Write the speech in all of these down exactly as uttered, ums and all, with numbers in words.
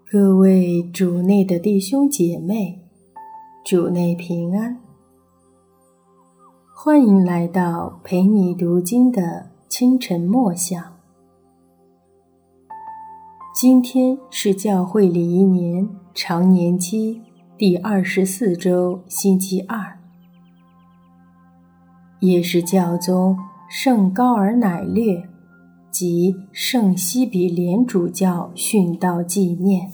各位主内的弟兄姐妹，主内平安，欢迎来到陪你读经的清晨默想。今天是教会礼仪年常年期第二十四周星期二，也是教宗圣高尔乃略及圣西比廉主教殉道纪念。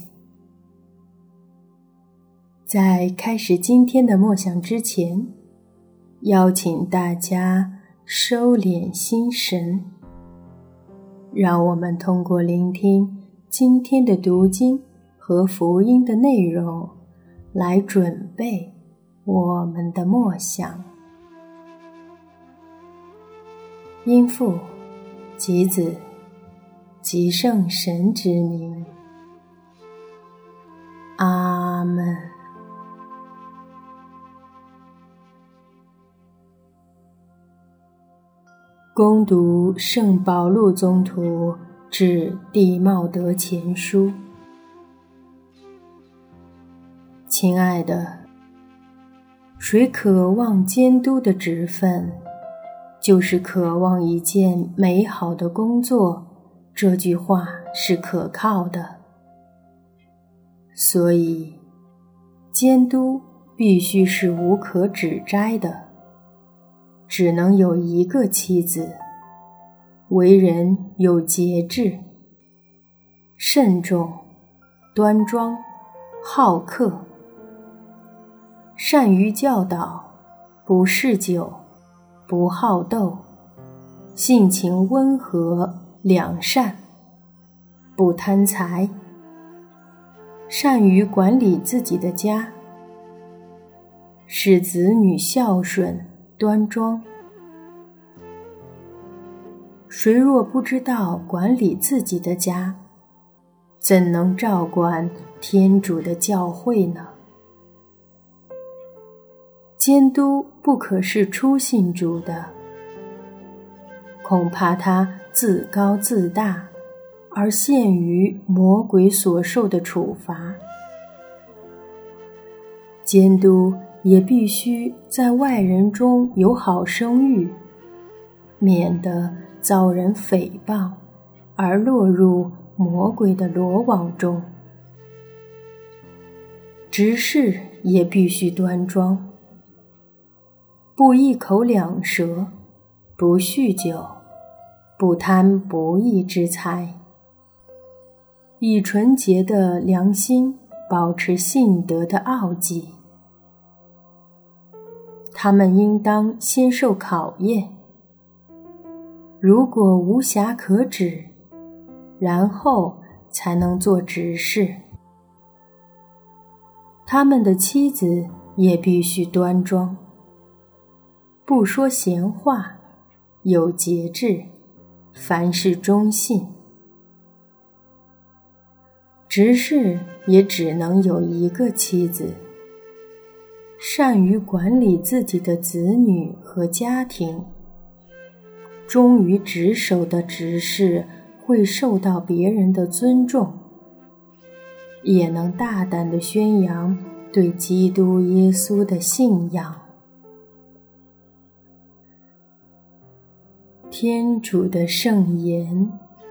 在开始今天的默想之前，邀请大家收敛心神，让我们通过聆听今天的读经和福音的内容，来准备我们的默想。因父及子及圣神之名，阿们。恭读圣保禄宗徒致弟茂德前书。亲爱的，谁渴望监督的职分，就是渴望一件美好的工作，这句话是可靠的。所以，监督必须是无可指摘的，只能有一个妻子，为人有节制，慎重、端庄、好客，善于教导，不嗜酒，不好斗，性情温和良善，不贪财，善于管理自己的家，使子女孝顺端庄。谁若不知道管理自己的家，怎能照管天主的教会呢？监督不可是初信主的，恐怕他自高自大，而陷于魔鬼所受的处罚。监督也必须在外人中有好声誉，免得遭人诽谤而落入魔鬼的罗网中。执事也必须端庄，不一口两舌，不酗酒，不贪不义之财，以纯洁的良心保持信德的奥迹。他们应当先受考验，如果无瑕可指，然后才能做执事。他们的妻子也必须端庄，不说闲话，有节制，凡事忠信。执事也只能有一个妻子，善于管理自己的子女和家庭。忠于职守的执事会受到别人的尊重，也能大胆地宣扬对基督耶稣的信仰。天主的圣言，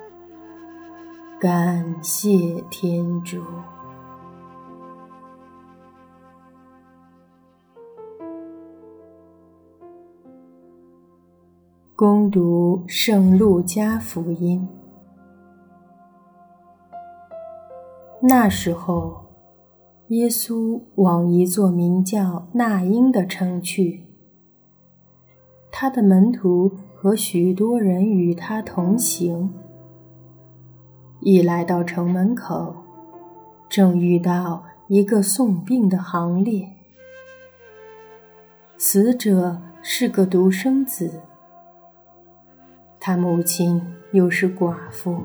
感谢天主。恭读圣路加福音。那时候，耶稣往一座名叫纳因的城去，他的门徒和许多人与他同行。一来到城门口，正遇到一个送殡的行列，死者是个独生子，他母亲又是寡妇。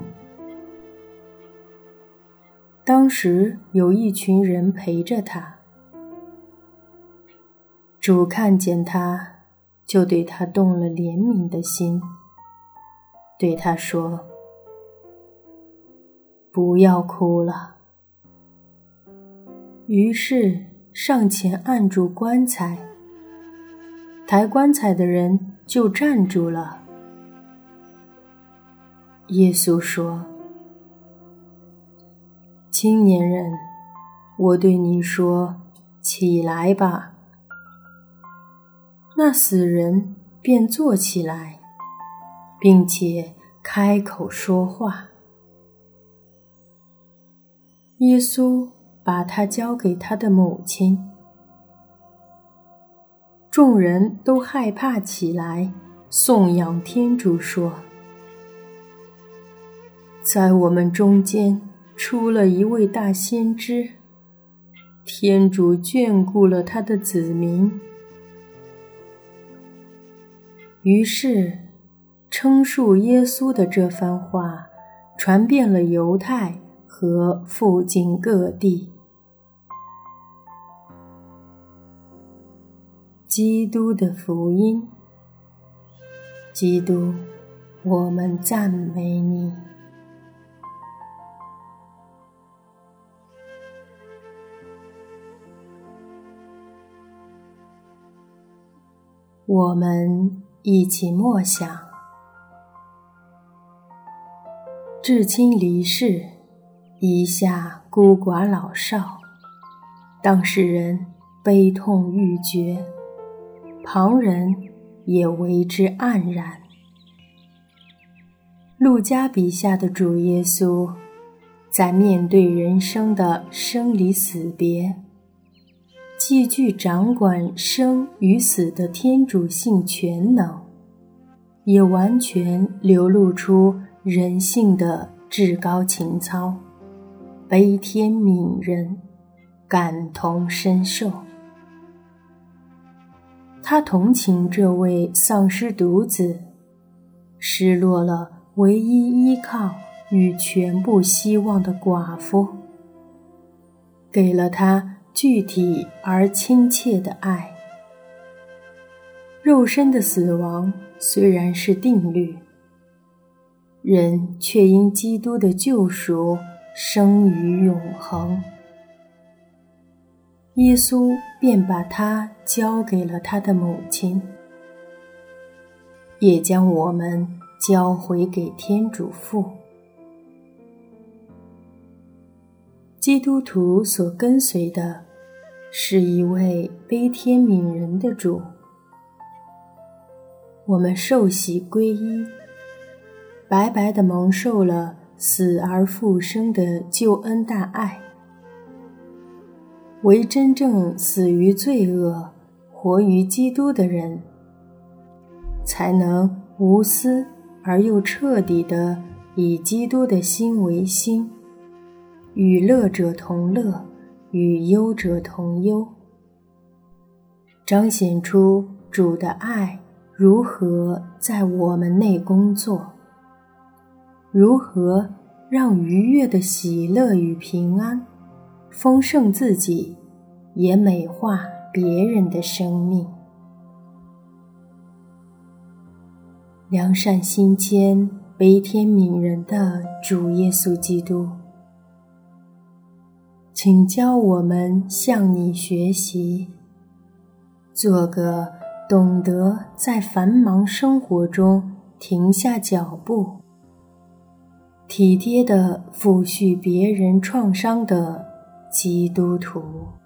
当时有一群人陪着他，主看见他，就对他动了怜悯的心，对他说：不要哭了。 于是上前按住棺材，抬棺材的人就站住了。耶稣说：青年人，我对你说，起来吧。那死人便坐起来，并且开口说话。耶稣把他交给他的母亲，众人都害怕起来，颂扬天主说：在我们中间出了一位大先知，天主眷顾了他的子民。于是称述耶稣的这番话传遍了犹太和附近各地。基督的福音。基督，我们赞美你。我们一起默想。至亲离世，遗下孤寡老少，当事人悲痛欲绝，旁人也为之黯然。路加笔下的主耶稣，在面对人生的生离死别，既具掌管生与死的天主性全能，也完全流露出人性的至高情操，悲天悯人，感同身受。他同情这位丧失独子，失落了唯一依靠与全部希望的寡妇，给了他具体而亲切的爱。肉身的死亡虽然是定律，人却因基督的救赎生于永恒。耶稣便把他交给了他的母亲，也将我们交回给天主父。基督徒所跟随的是一位悲天悯人的主。我们受洗皈依，白白地蒙受了死而复生的救恩大爱。唯真正死于罪恶，活于基督的人，才能无私而又彻底地以基督的心为心，与乐者同乐，与忧者同忧，彰显出主的爱如何在我们内工作，如何让愉悦的喜乐与平安丰盛自己，也美化别人的生命。良善心谦、悲天悯人的主耶稣基督，请教我们向你学习，做个懂得在繁忙生活中停下脚步，体贴地抚恤别人创伤的基督徒。